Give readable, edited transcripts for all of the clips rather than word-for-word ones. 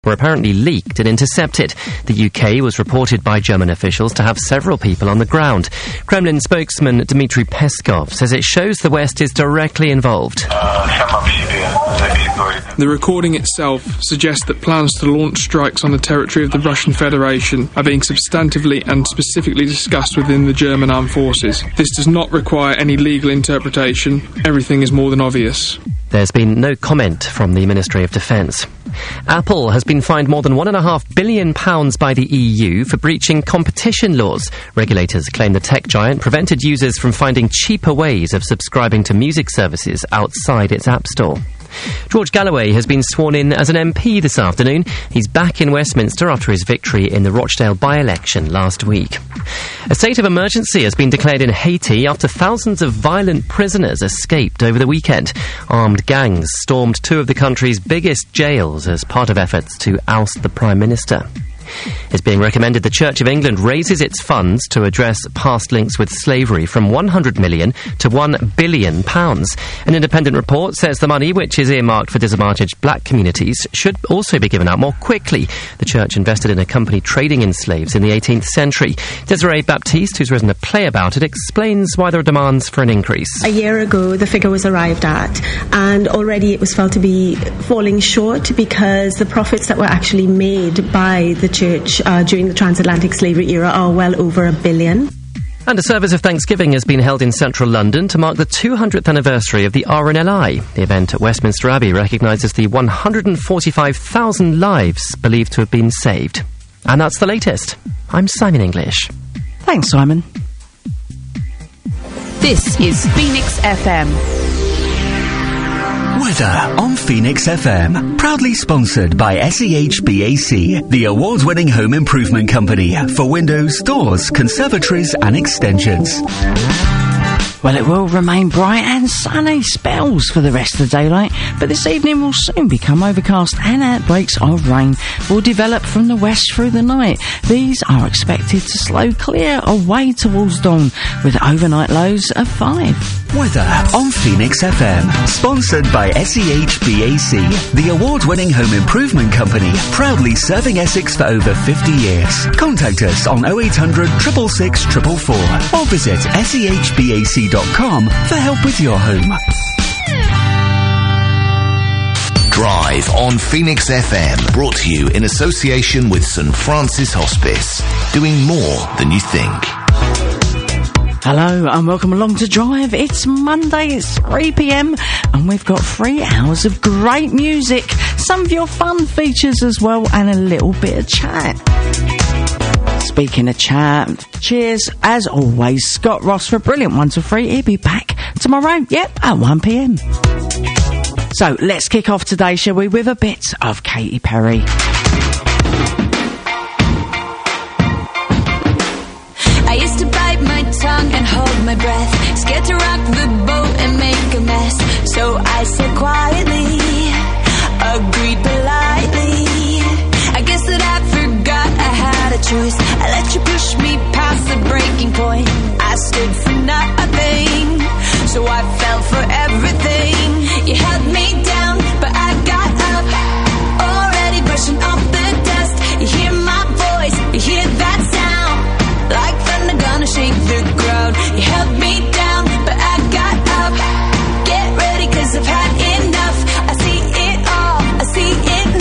were apparently leaked and intercepted. The UK was reported by German officials to have several people on the ground. Kremlin spokesman Dmitry Peskov says it shows the West is directly involved. The recording itself suggests that plans to launch strikes on the territory of the Russian Federation are being substantively and specifically discussed within the German armed forces. This does not require any legal interpretation. Everything is more than obvious. There's been no comment from the Ministry of Defence. Apple has been fined more than £1.5 billion by the EU for breaching competition laws. Regulators claim the tech giant prevented users from finding cheaper ways of subscribing to music services outside its App Store. George Galloway has been sworn in as an MP this afternoon. He's back in Westminster after his victory in the Rochdale by-election last week. A state of emergency has been declared in Haiti after thousands of violent prisoners escaped over the weekend. Armed gangs stormed two of the country's biggest jails as part of efforts to oust the Prime Minister. It's being recommended the Church of England raises its funds to address past links with slavery from £100 million to £1 billion. An independent report says the money, which is earmarked for disadvantaged black communities, should also be given out more quickly. The Church invested in a company trading in slaves in the 18th century. Desiree Baptiste, who's written a play about it, explains why there are demands for an increase. A year ago, the figure was arrived at, and already it was felt to be falling short because the profits that were actually made by the Church during the transatlantic slavery era are well over £1 billion. And a service of Thanksgiving has been held in central London to mark the 200th anniversary of the RNLI. The event at Westminster Abbey recognises the 145,000 lives believed to have been saved. And that's the latest. I'm Simon English. Thanks, Simon. This is Phoenix FM. Weather on Phoenix FM. Proudly sponsored by SEHBAC, the award-winning home improvement company for windows, doors, conservatories and extensions. Well, it will remain bright and sunny spells for the rest of the daylight, but this evening will soon become overcast and outbreaks of rain will develop from the west through the night. These are expected to slow clear away towards dawn, with overnight lows of 5. Weather on Phoenix FM. Sponsored by SEHBAC, the award-winning home improvement company, proudly serving Essex for over 50 years. Contact us on 0800 666 444 or visit SEHBAC.com for help with your home. Drive on Phoenix FM, brought to you in association with St Francis Hospice, doing more than you think. Hello and welcome along to Drive. It's Monday, it's 3 p.m. and we've got 3 hours of great music, some of your fun features as well, and a little bit of chat. Speaking of chat, cheers as always, Scott Ross for a brilliant 1 to 3. He'll be back tomorrow, at 1 p.m. So let's kick off today, shall we, with a bit of Katy Perry. I used to bite my tongue and hold my breath, scared to rock the boat and make a mess. So I said quietly, agreed politely. I guess that I forgot I had a choice. I let you push me past the breaking point. I stood for nothing, so I fell for everything. You held me down, but I got up, already brushing off the dust. You hear my voice, you hear that sound, like thunder gonna shake the ground. You held me down, but I got up. Get ready, 'cause I've had enough. I see it all, I see it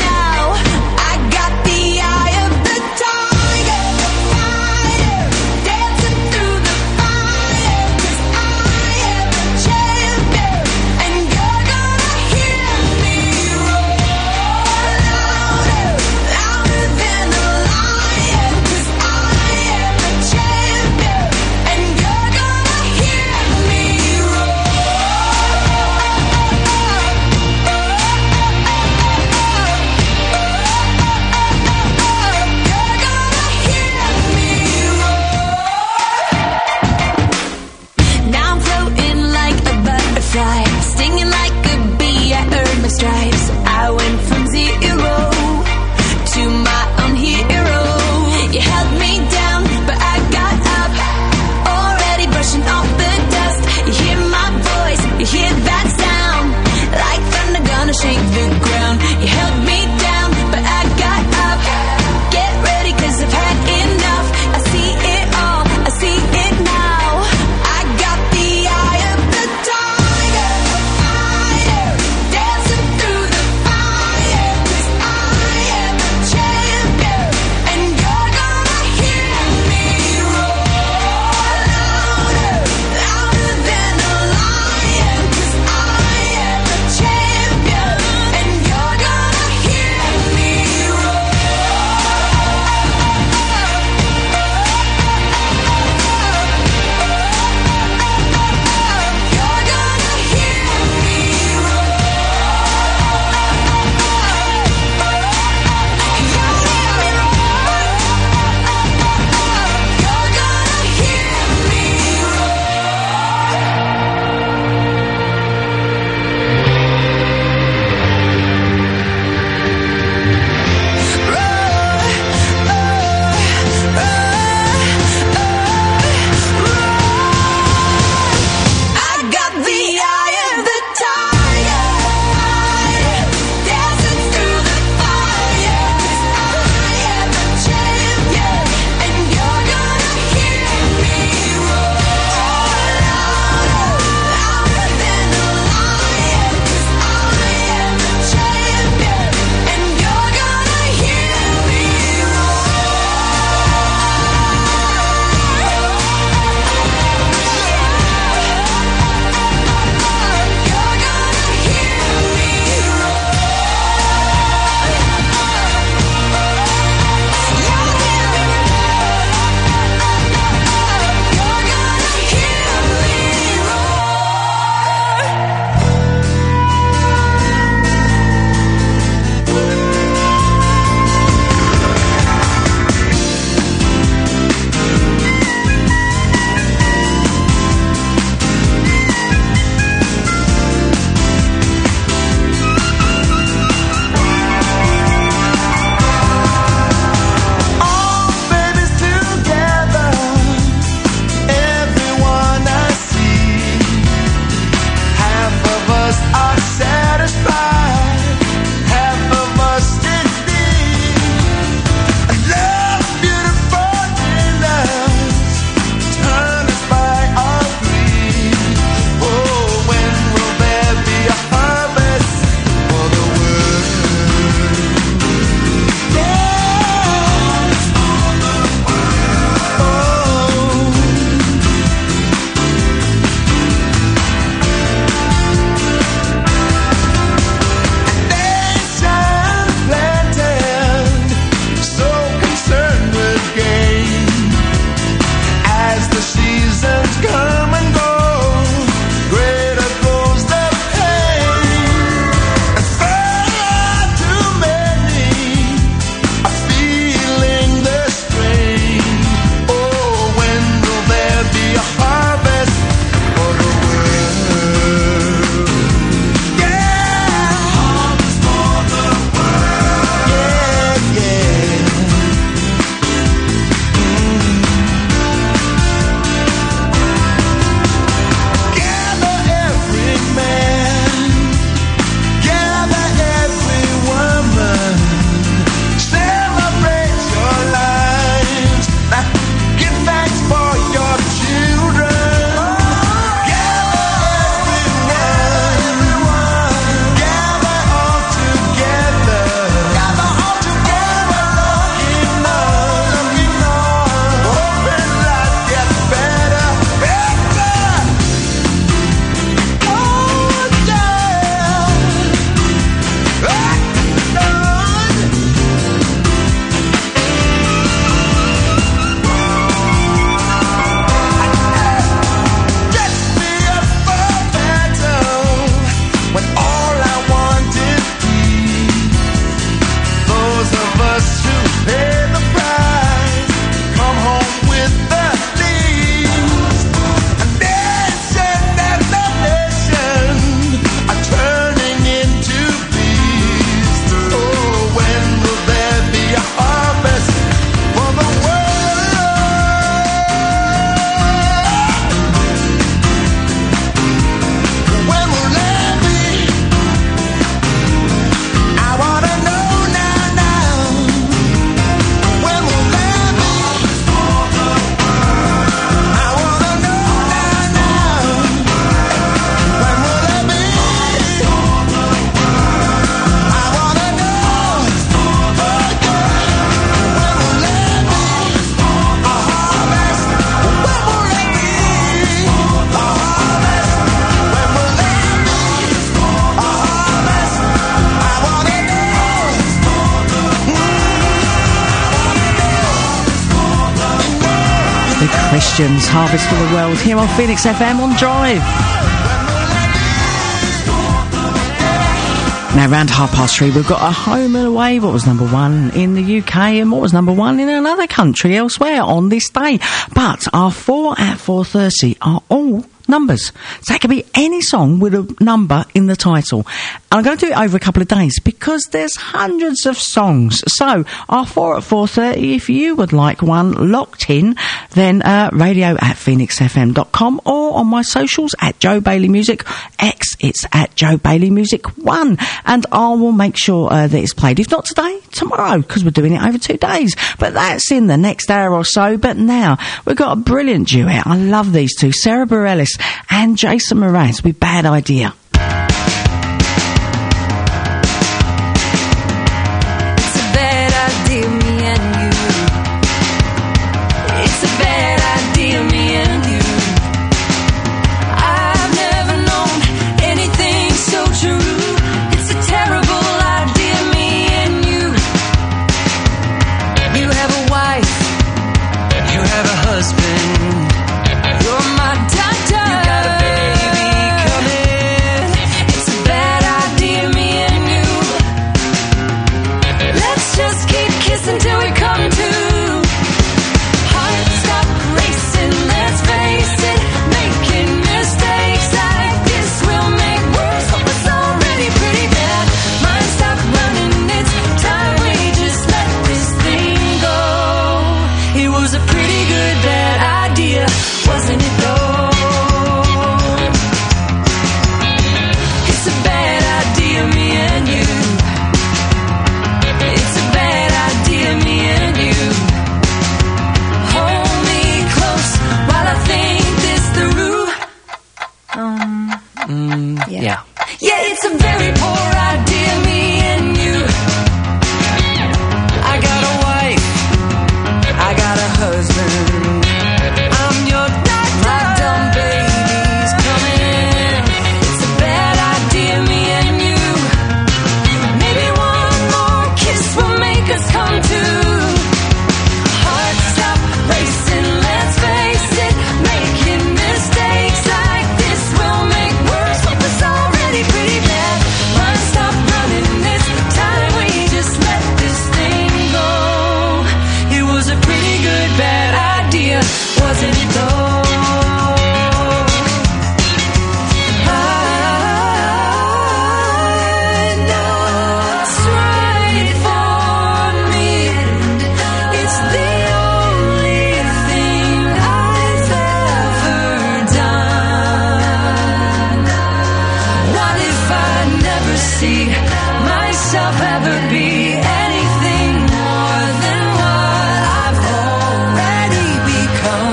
The Christians, Harvest for the World, here on Phoenix FM on Drive. Now, around 3:30, we've got a home and away. What was number one in the UK and what was number one in another country elsewhere on this day. But our 4 at 4:30 are all numbers. So it can be any song with a number in the title. And I'm going to do it over a couple of days because there's hundreds of songs. So our 4 at 4:30, if you would like one locked in, then radio at phoenixfm.com or on my socials at Joe Bailey Music. X, it's at Joe Bailey Music 1. And I will make sure that it's played. If not today, tomorrow, because we're doing it over 2 days. But that's in the next hour or so. But now, we've got a brilliant duet. I love these two, Sarah Bareilles and Jason Mraz with Bad Idea. It's a bad idea, me and you. It's a bad idea, me and you. I've never known anything so true. It's a terrible idea, me and you. You have a wife, you have a husband. You're my doctor. You got a baby coming. It's a bad idea, me and you. Let's just keep kissing till we come to. Heart stop racing, let's face it. Making mistakes like this will make worse what was already pretty bad. Mind stop running, it's time we just let this thing go. It was a pretty good bad idea, wasn't it though? It's a bad idea, me and you. It's a bad idea, me and you. Hold me close while I think this through. Yeah. Yeah, it's a very poor idea, me and you. I got a wife, I got a husband. I'm your doctor. My dumb baby's coming. It's a bad idea, me and you. Maybe one more kiss will make us come to. Heart stop racing, let's face it. Making mistakes like this will make worse what was already pretty bad. Mind stop running, it's time we just let this thing go. It was a pretty good bad idea, wasn't it though? I know it's right for me. It's the only thing I've ever done. What if I never see myself ever be anything more than what I've already become?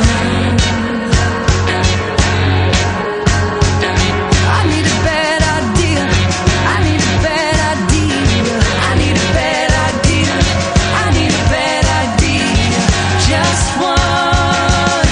I need a bad idea. I need a bad idea. I need a bad idea. I need a bad idea. Just one.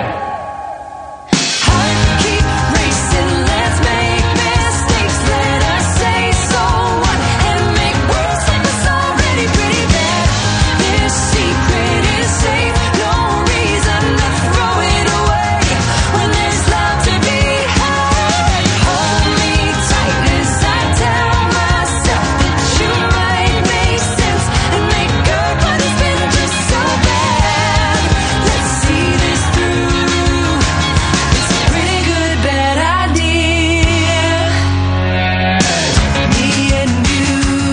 Heart keep racing. Let's make mistakes. Let us say so what and make worse what was already pretty bad. This secret is safe. No reason to throw it away when there's love to be had. Hold me tight as I tell myself that you might make sense and make good what has been just so bad. Let's see this through. It's a pretty good bad idea. Me and you.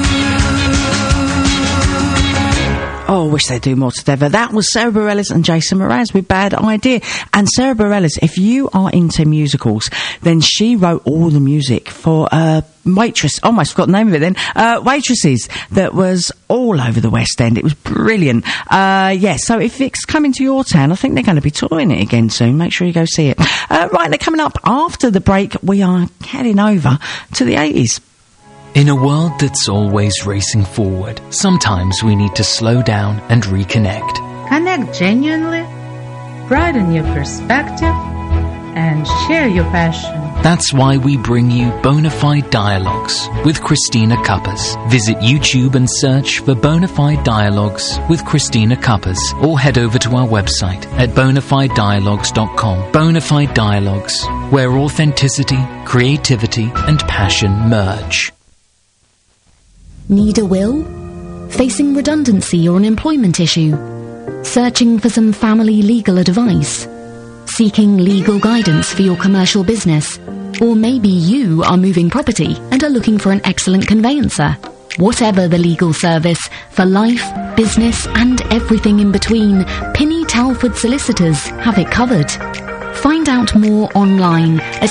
Oh, I wish they'd do more together. That was Sarah Bareilles and Jason Mraz with Bad Idea. And Sarah Bareilles, if you are into musicals, then she wrote all the music for Waitress. Almost forgot the name of it then. Waitresses, that was all over the West End. It was brilliant. Yeah, so if it's coming to your town, I think they're going to be touring it again soon. Make sure you go see it. Right, they're coming up after the break. We are heading over to the 80s. In a world that's always racing forward, sometimes we need to slow down and reconnect. Connect genuinely, broaden your perspective, and share your passion. That's why we bring you Bonafide Dialogues with Christina Cuppers. Visit YouTube and search for Bonafide Dialogues with Christina Cuppers, or head over to our website at bonafidedialogues.com. Bonafide Dialogues, where authenticity, creativity and passion merge. Need a will? Facing redundancy or an employment issue? Searching for some family legal advice? Seeking legal guidance for your commercial business? Or maybe you are moving property and are looking for an excellent conveyancer. Whatever the legal service, for life, business and everything in between, Pinny Talford Solicitors have it covered. Find out more online at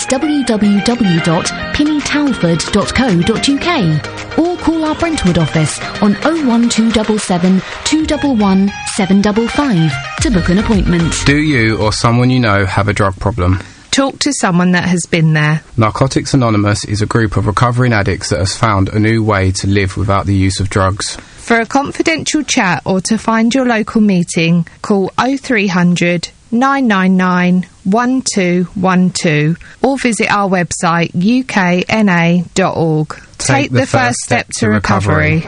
www.pinnytalford.co.uk or call our Brentwood office on 01277 211 755 to book an appointment. Do you or someone you know have a drug problem? Talk to someone that has been there. Narcotics Anonymous is a group of recovering addicts that has found a new way to live without the use of drugs. For a confidential chat or to find your local meeting, call 0300 999 1212 or visit our website ukna.org. Take the first step to recovery.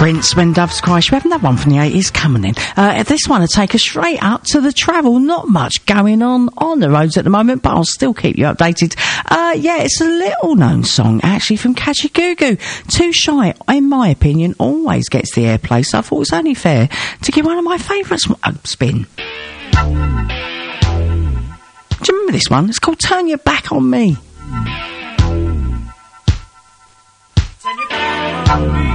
Prince, When Doves Cry. Should we have another one from the 80s? Coming in. This one will take us straight up to the travel. Not much going on the roads at the moment, but I'll still keep you updated. Yeah, it's a little known song, actually, from Kajagoogoo. Too Shy, in my opinion, always gets the airplay, so I thought it was only fair to give one of my favourites a spin. Do you remember this one? It's called Turn Your Back on Me. Turn your back on me.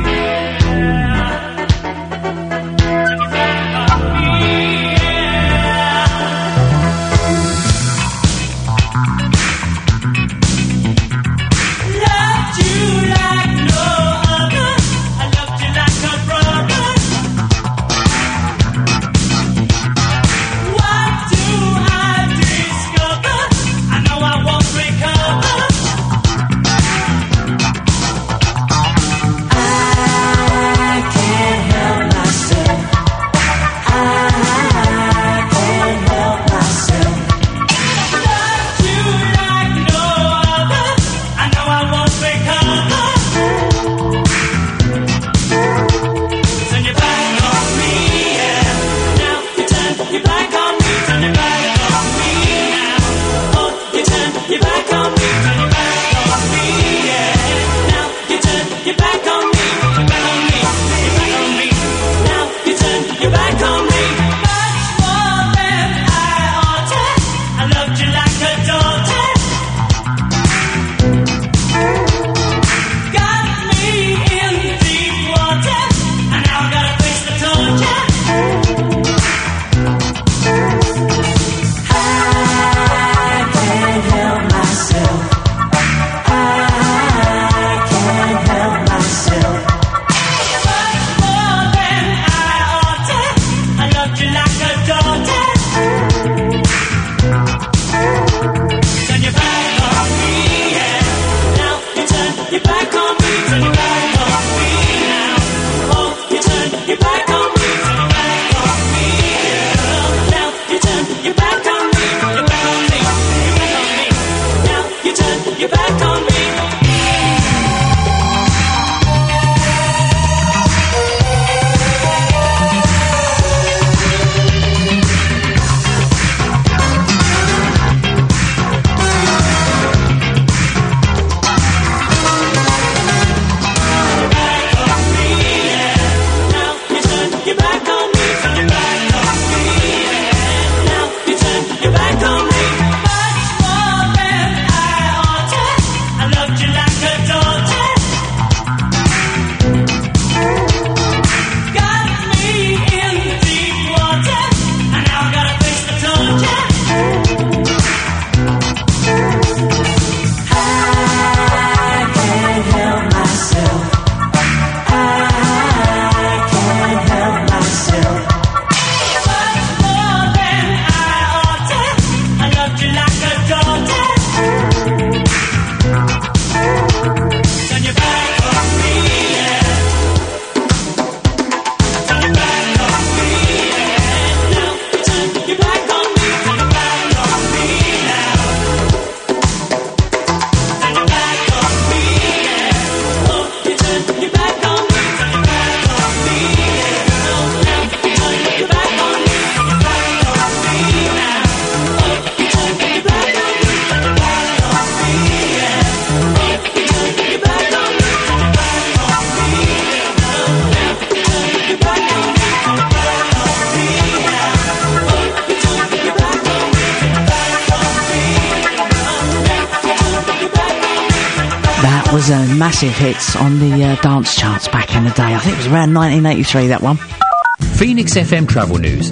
Was massive hits on the dance charts back in the day. I think it was around 1983, that one. Phoenix FM Travel News.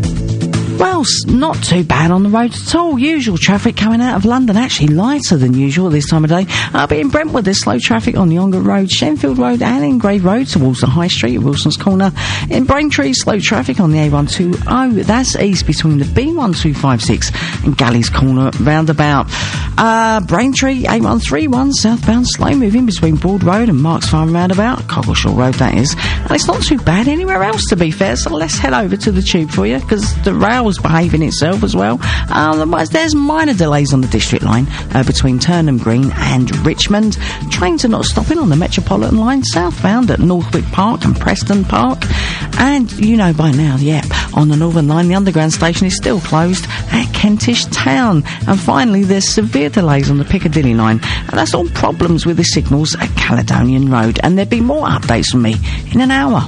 Well, not too bad on the road at all. Usual traffic coming out of London, actually lighter than usual this time of day. But in Brentwood, there's slow traffic on the Ongar Road, Shenfield Road and Ingrave Road towards the High Street at Wilson's Corner. In Braintree, slow traffic on the A120. That's east between the B1256 and Galleys Corner roundabout. Braintree, A131, southbound, slow moving between Broad Road and Marks Farm roundabout, Coggleshaw Road that is. And it's not too bad anywhere else, to be fair, so let's head over to the Tube for you, because the rail rail's behaving itself as well. There's minor delays on the District Line between Turnham Green and Richmond. Trains are not stopping on the Metropolitan Line southbound at Northwick Park and Preston Park. And you know by now, on the Northern Line, the Underground station is still closed at Kentish Town. And finally, there's severe delays on the Piccadilly Line. And that's all problems with the signals at Caledonian Road. And there'll be more updates from me in an hour.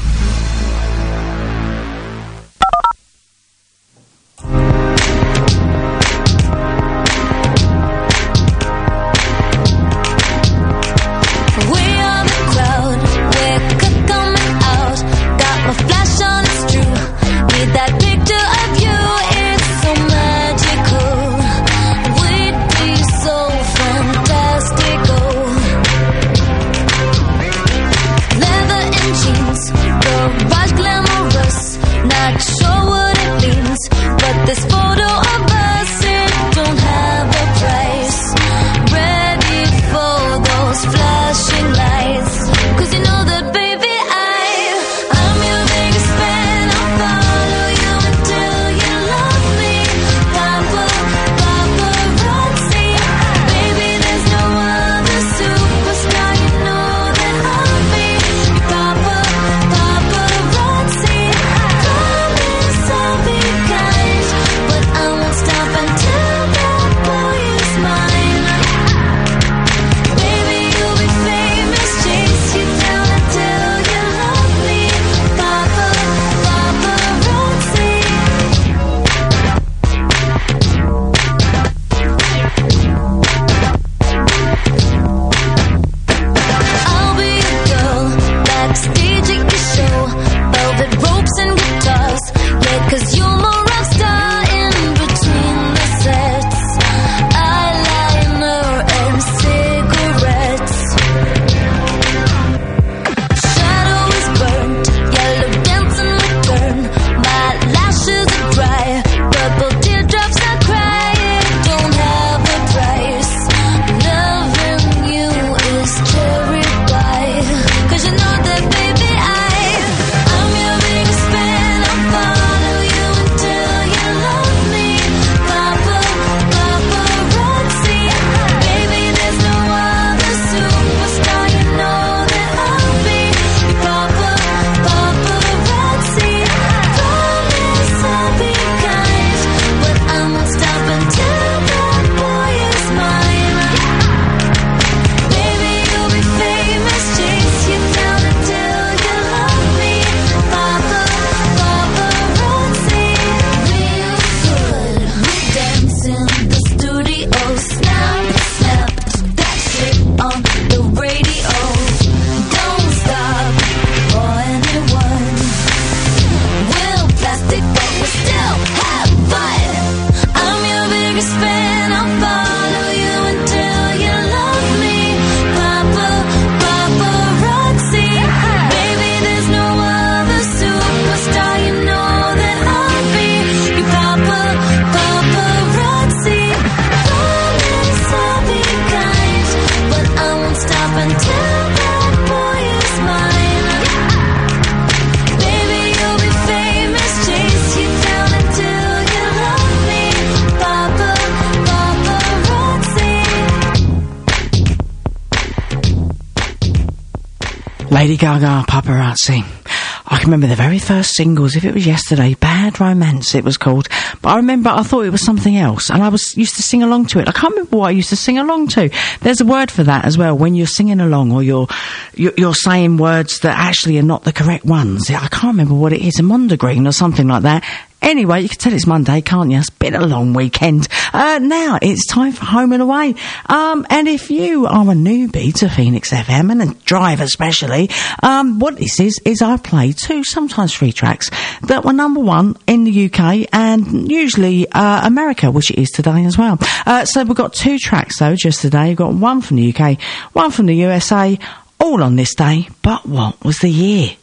Lady Gaga, Paparazzi. I can remember the very first singles, if it was yesterday, Bad Romance it was called. But I remember I thought it was something else, and I used to sing along to it. I can't remember what I used to sing along to. There's a word for that as well, when you're singing along or you're saying words that actually are not the correct ones. I can't remember what it is, a mondegreen or something like that. Anyway, you can tell it's Monday, can't you? It's been a long weekend. Now it's time for Home and Away. And if you are a newbie to Phoenix FM, and a driver especially, what this is I play 2, sometimes 3 tracks that were number 1 in the UK and usually America, which it is today as well. So we've got 2 tracks though just today. We've got 1 from the UK, 1 from the USA, all on this day. But what was the year?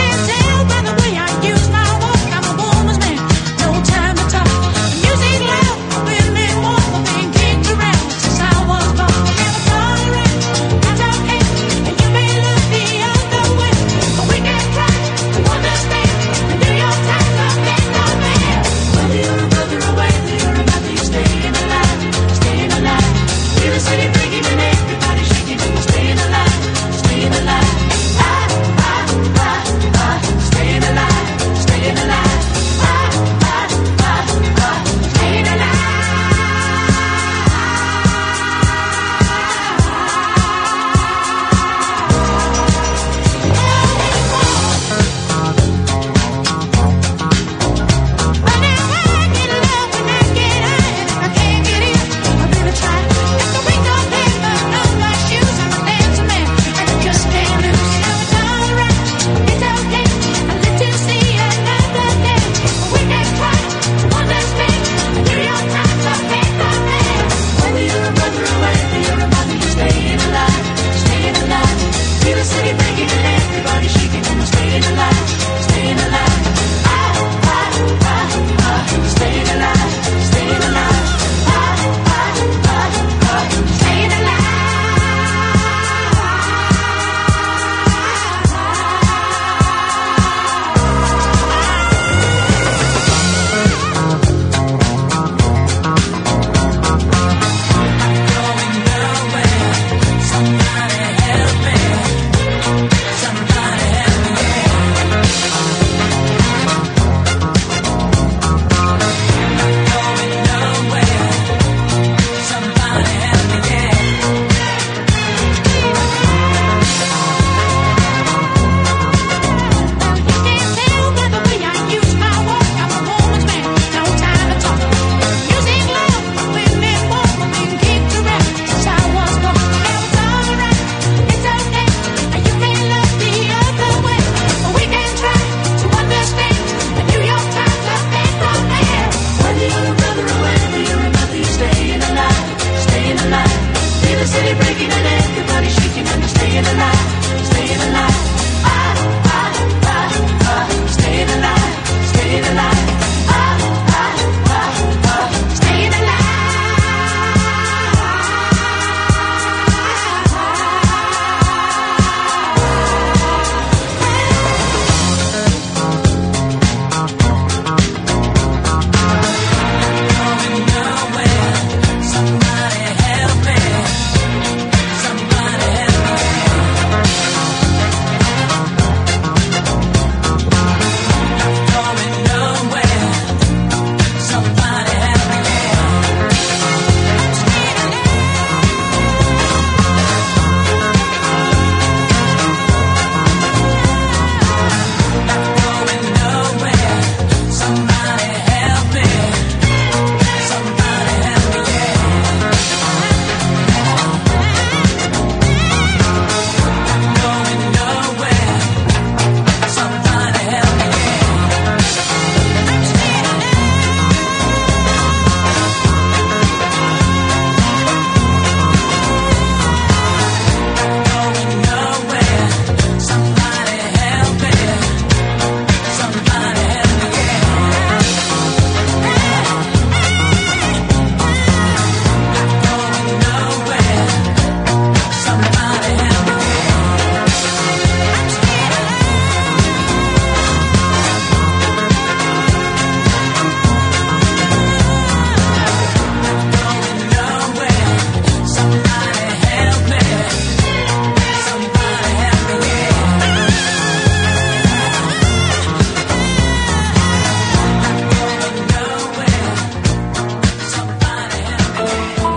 Music loud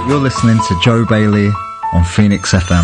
You're listening to Joe Bailey on Phoenix FM.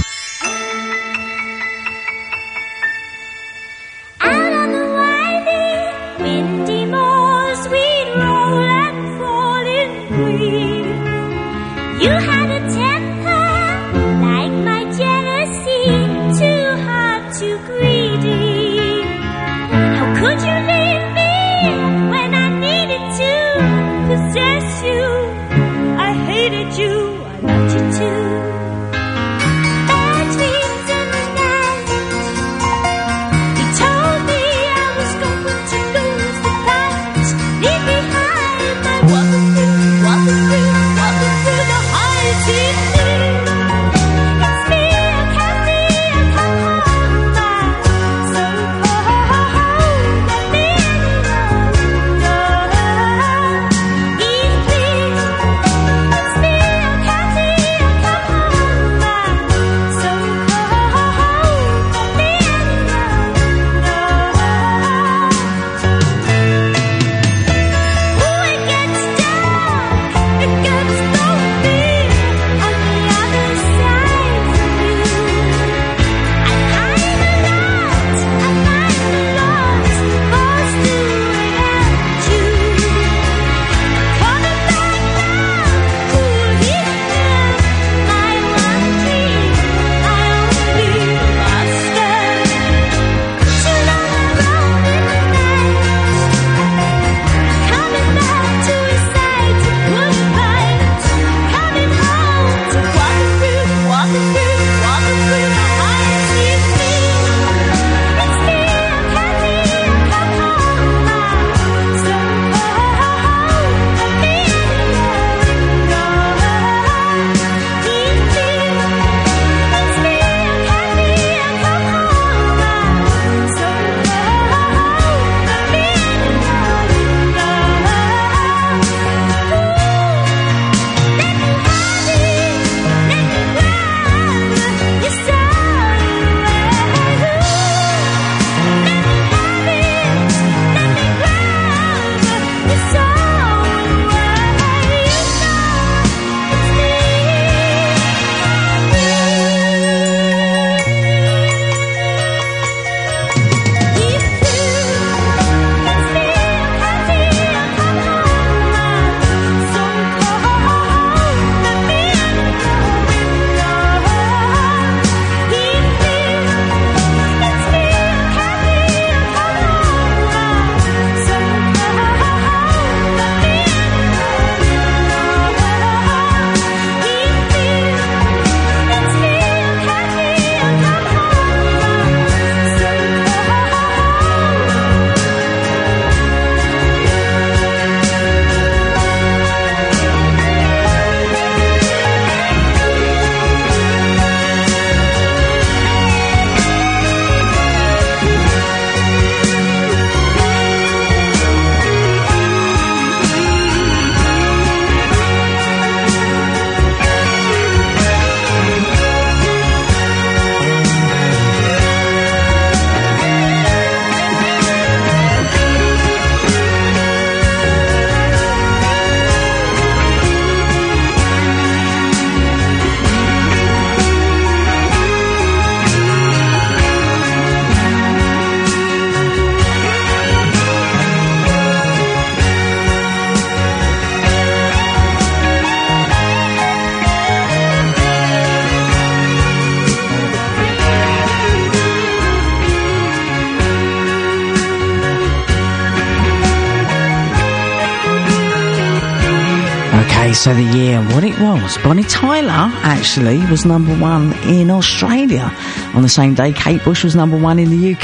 So the year, what it was. Bonnie Tyler, actually, was number one in Australia. On the same day, Kate Bush was number one in the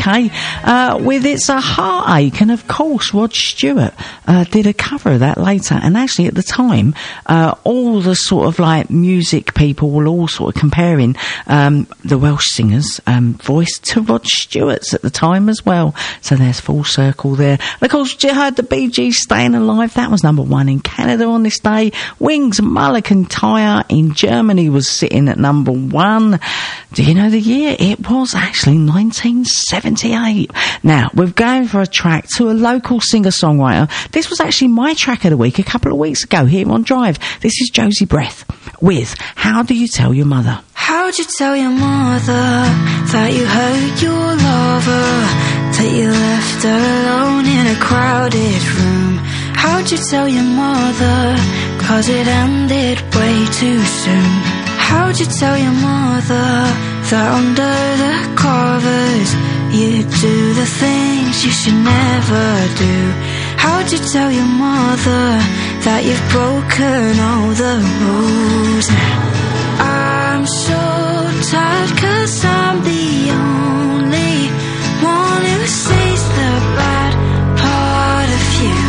UK with It's a Heartache. And, of course, Rod Stewart did a cover of that later. And actually, at the time, all the sort of, like, music people were all sort of comparing the Welsh singer's voice to Rod Stewart's at the time as well. So there's full circle there. And, of course, you heard the Bee Gees, Staying Alive. That was number one in Canada on this day. Wings, Mulligan Tyre in Germany was sitting at number one. Do you know the year? It was actually 1978. Now, we're going for a track to a local singer-songwriter. This was actually my track of the week a couple of weeks ago here on Drive. This is Josie Breath. with How Do You Tell Your Mother? How'd you tell your mother that you hurt your lover, that you left her alone in a crowded room? How'd you tell your mother, 'cause it ended way too soon? How'd you tell your mother that under the covers you do the things you should never do? How'd you tell your mother that you've broken all the rules? I'm so tired 'cause I'm the only one who sees the bad part of you.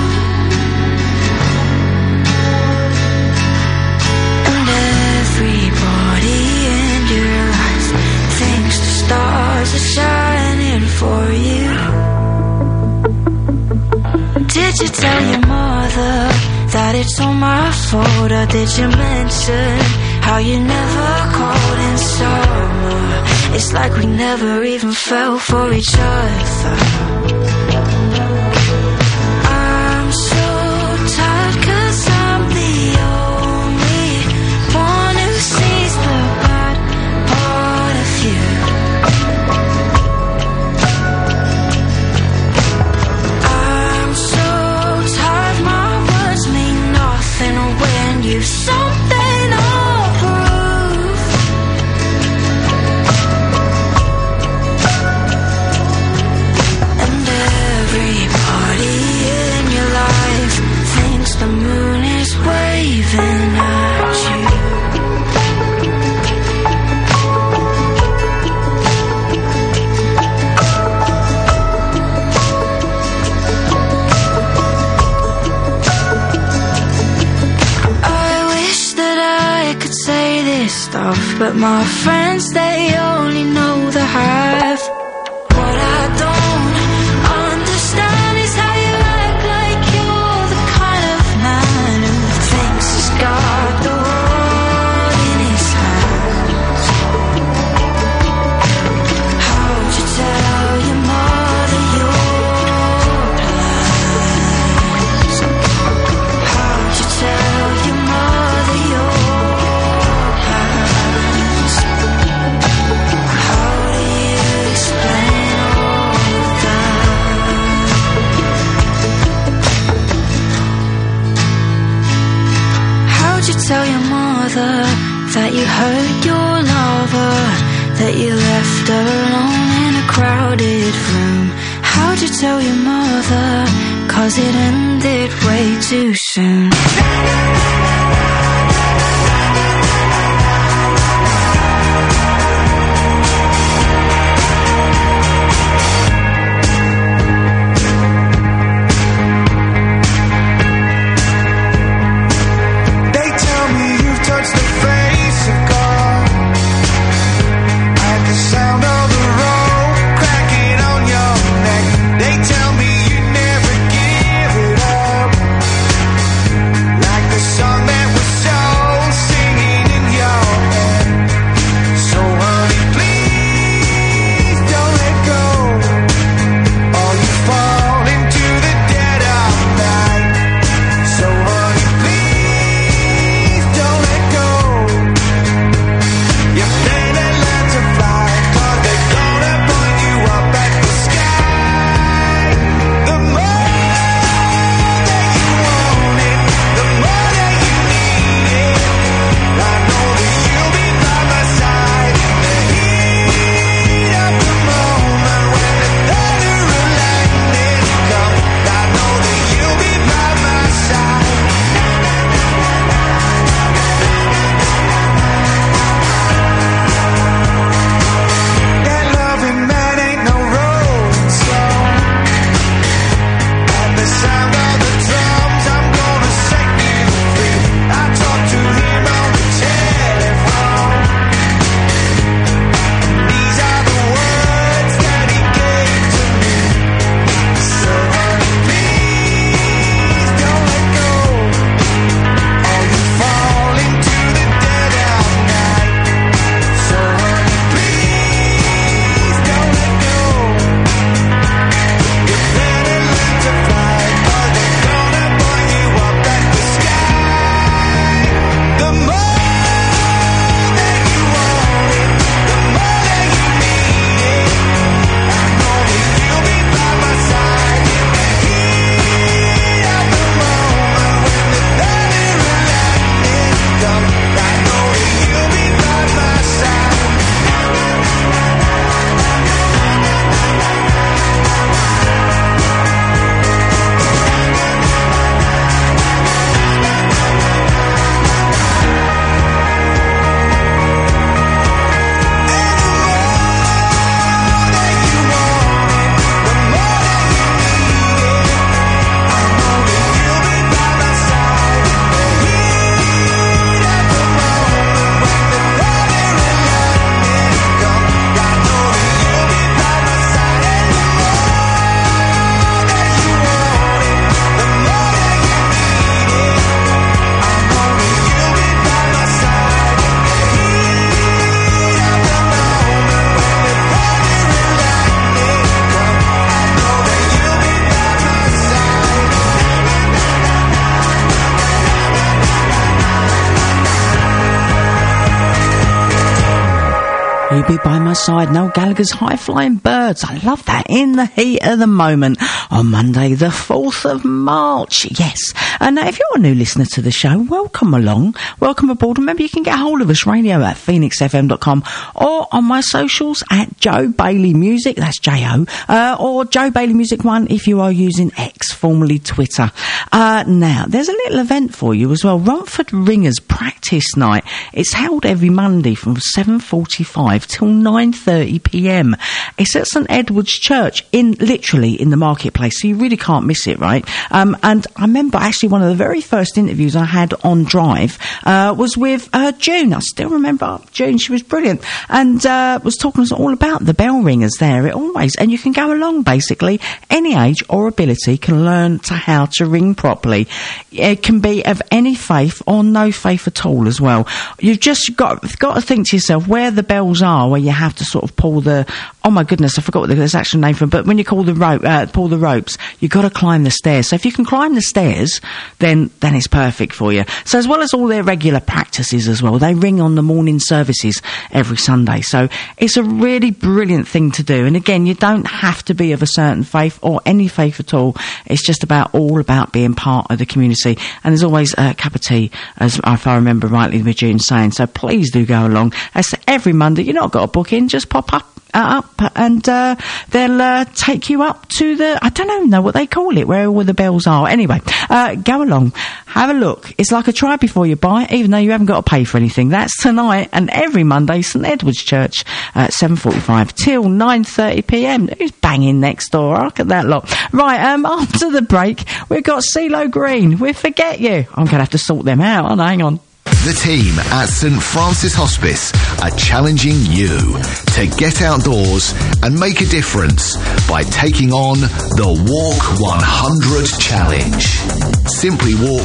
And everybody in your life thinks the stars are shining for you. Did you tell your mother that it's all my fault, or did you mention how you never called in summer? It's like we never even fell for each other. I'm so tired 'cause I'm the only one who sees the bad part of you. I'm so tired, my words mean nothing when you've something of proof. And everybody in your life thinks the moon is waving at you. Say this stuff, but my friends, they only know the half. What I don't understand is how you act like you're the kind of man who thinks he's got the world in his hands. How'd you tell your mother your plans? How'd you tell your mother your tell your mother that you hurt your lover, that you left her alone in a crowded room? How'd you tell your mother, 'cause it ended way too soon? The You'll be by my side, Noel Gallagher's High Flying Birds. I love that. In the heat of the moment on Monday the 4th of March. Yes. And if you're a new listener to the show, welcome along. Welcome aboard. Remember, you can get hold of us, radio@phoenixfm.com, or on my socials at Joe Bailey Music, that's J-O, or Joe Bailey Music 1 if you are using X, formerly Twitter. Now, there's a little event for you as well. Romford Ringers Practice Night. It's held every Monday from 7:45 till 9:30pm. It's at St Edward's Church, literally in the marketplace, so you really can't miss it, right? And I remember actually one of the very first interviews I had on Drive was with June. I still remember June. She was brilliant and was talking to us all about the bell ringers there. And you can go along basically. Any age or ability can learn how to ring properly. It can be of any faith or no faith at all as well. You've just got to think to yourself where the bells are, where you have to sort of pull the, oh my goodness, I forgot what the actual name for them, but when you pull the ropes, you've got to climb the stairs. So if you can climb the stairs, then it's perfect for you. So as well as all their regular practices as well, they ring on the morning services every Sunday. So it's a really brilliant thing to do. And again, you don't have to be of a certain faith or any faith at all. It's just all about being part of the community. And there's always a cup of tea, as if I remember rightly with June saying. So please do go along. That's every Monday. You're not got to book in, just pop up and they'll take you up to the, I don't even know what they call it, where all the bells are. Anyway, go along, have a look. It's like a try before you buy, even though you haven't got to pay for anything. That's tonight and every Monday, St Edward's Church at 7:45 till 9:30pm. Who's banging next door? Look at that lot. Right, after the break, we've got CeeLo Green. We Forget You. I'm going to have to sort them out, aren't I? Hang on. The team at St Francis Hospice are challenging you to get outdoors and make a difference by taking on the Walk 100 Challenge. Simply walk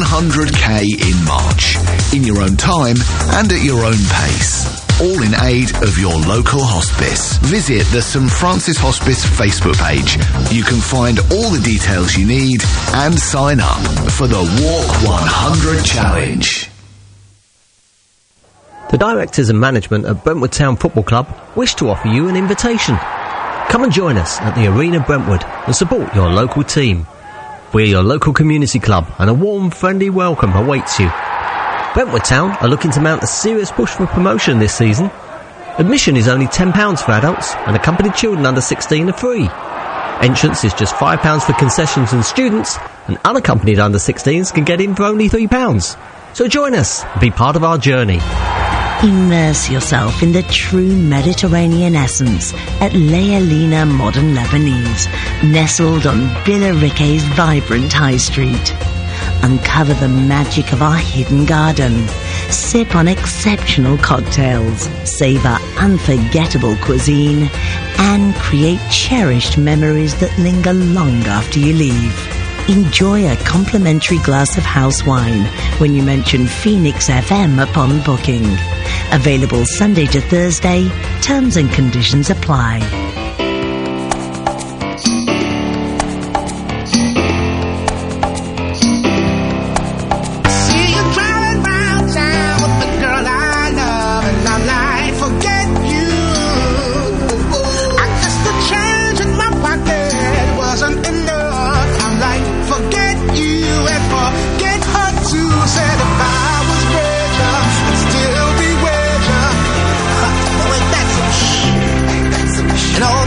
100k in March, in your own time and at your own pace. All in aid of your local hospice. Visit the St Francis Hospice Facebook page. You can find all the details you need and sign up for the Walk 100 Challenge. The directors and management at Brentwood Town Football Club wish to offer you an invitation. Come and join us at the Arena Brentwood and support your local team. We're your local community club and a warm, friendly welcome awaits you. Brentwood Town are looking to mount a serious push for promotion this season. Admission is only £10 for adults and accompanied children under 16 are free. Entrance is just £5 for concessions and students, and unaccompanied under 16s can get in for only £3. So join us and be part of our journey. Immerse yourself in the true Mediterranean essence at Lealina Modern Lebanese, nestled on Billericay's vibrant high street. Uncover the magic of our hidden garden. Sip on exceptional cocktails, savor unforgettable cuisine, and create cherished memories that linger long after you leave. Enjoy a complimentary glass of house wine when you mention Phoenix FM upon booking. Available Sunday to Thursday. Terms and conditions apply. And all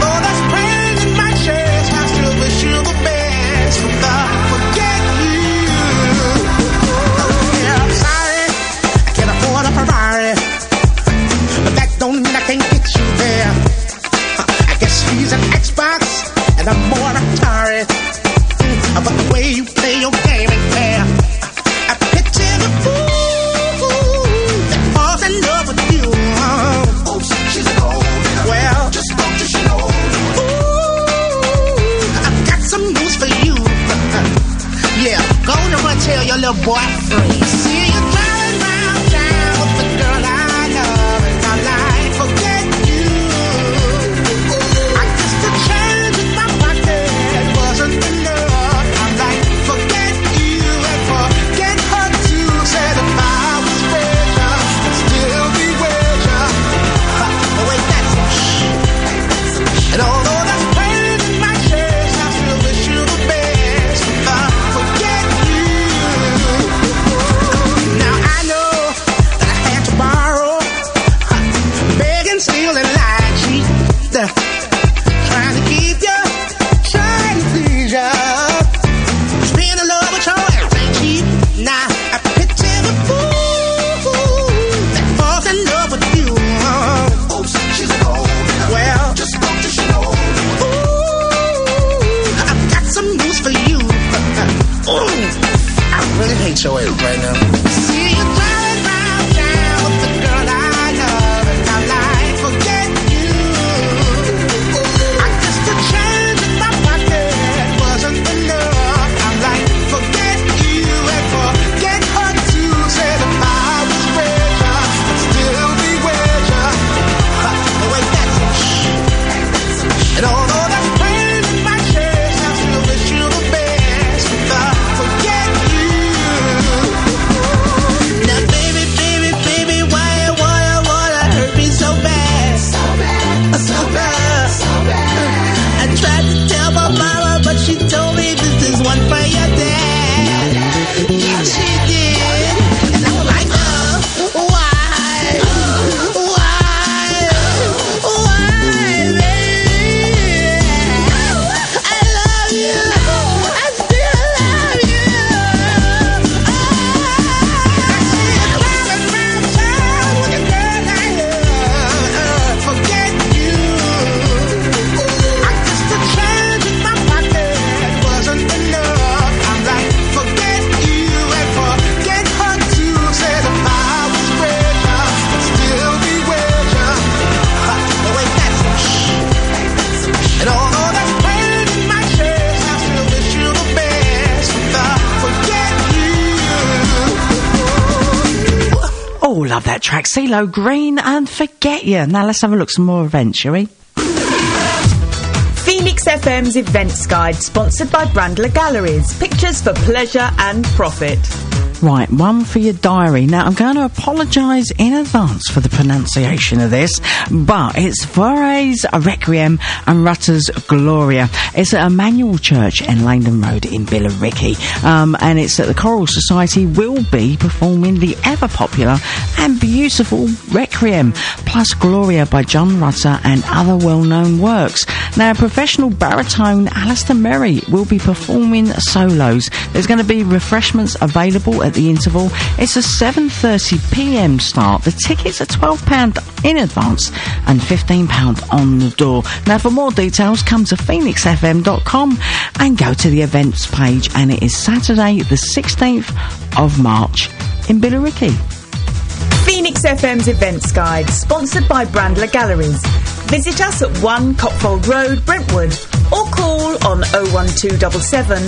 love that track. CeeLo Green and Forget Ya. Now let's have a look some more events, shall we? Phoenix FM's Events Guide, sponsored by Brandler Galleries. Pictures for pleasure and profit. Right, one for your diary. Now, I'm going to apologise in advance for the pronunciation of this, but it's Voorhees Requiem and Rutter's Gloria. It's at Emmanuel Church in Langdon Road in Billericay, and it's at the Choral Society will be performing the ever-popular and beautiful Requiem, plus Gloria by John Rutter and other well-known works. Now, professional baritone Alistair Merry will be performing solos. There's going to be refreshments available at the interval. It's a 7:30pm start. The tickets are £12 in advance and £15 on the door. Now, for more details, come to phoenixfm.com and go to the events page, and it is Saturday the 16th of March in Billericay. Phoenix FM's Events Guide, sponsored by Brandler Galleries. Visit us at 1 Copfold Road, Brentwood, or call on 01277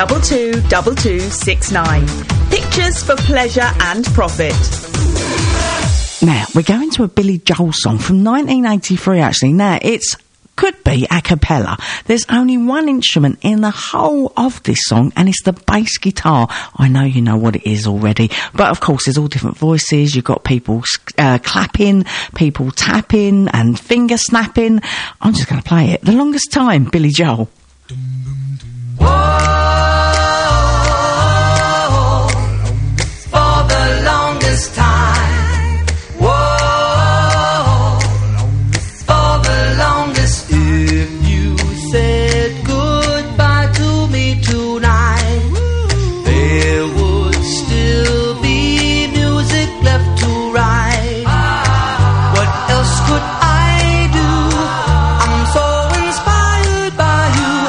222269. Pictures for pleasure and profit. Now, we're going to a Billy Joel song from 1983, actually. Now, it's could be a cappella. There's only one instrument in the whole of this song, and it's the bass guitar. I know you know what it is already, but of course there's all different voices. You've got people clapping, people tapping and finger snapping. I'm just going to play it. The Longest Time, Billy Joel. For the longest time, whoa, for the longest. If you said goodbye to me tonight, there would still be music left to write. What else could I do? I'm so inspired by you.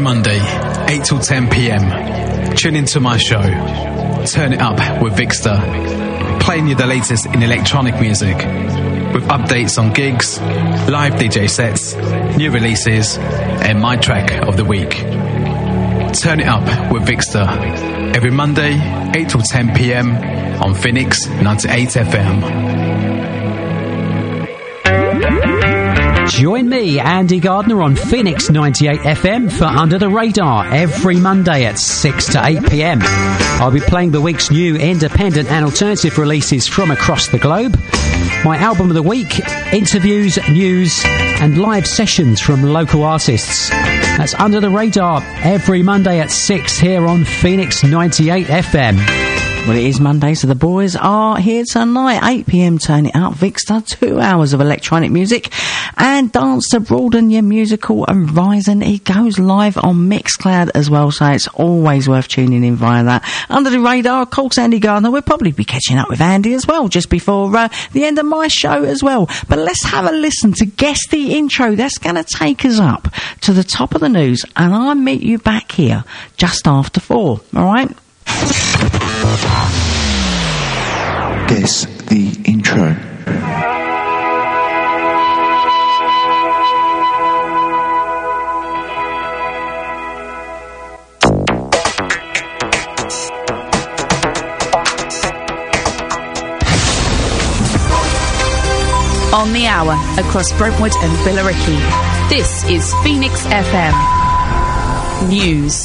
Monday, 8 till 10 p.m. Tune into my show, Turn It Up with Vixter, playing you the latest in electronic music, with updates on gigs, live DJ sets, new releases, and my track of the week. Turn It Up with Vixter, every Monday, 8 till 10 p.m. on Phoenix 98 FM. Join me, Andy Gardner, on Phoenix 98 FM for Under the Radar every Monday at 6 to 8 p.m. I'll be playing the week's new independent and alternative releases from across the globe, my album of the week, interviews, news, and live sessions from local artists. That's Under the Radar every Monday at 6 here on Phoenix 98 FM. Well, it is Monday, so the boys are here tonight, 8 p.m, Turn It Up, Vixter, 2 hours of electronic music and dance to broaden your musical horizon. It goes live on Mixcloud as well, so it's always worth tuning in via that. Under the Radar, of course, Andy Gardner. We'll probably be catching up with Andy as well, just before the end of my show as well. But let's have a listen to Guess the Intro. That's going to take us up to the top of the news, and I'll meet you back here just after 4, all right? Guess the Intro. On the hour, across Brentwood and Billericay. This is Phoenix FM News.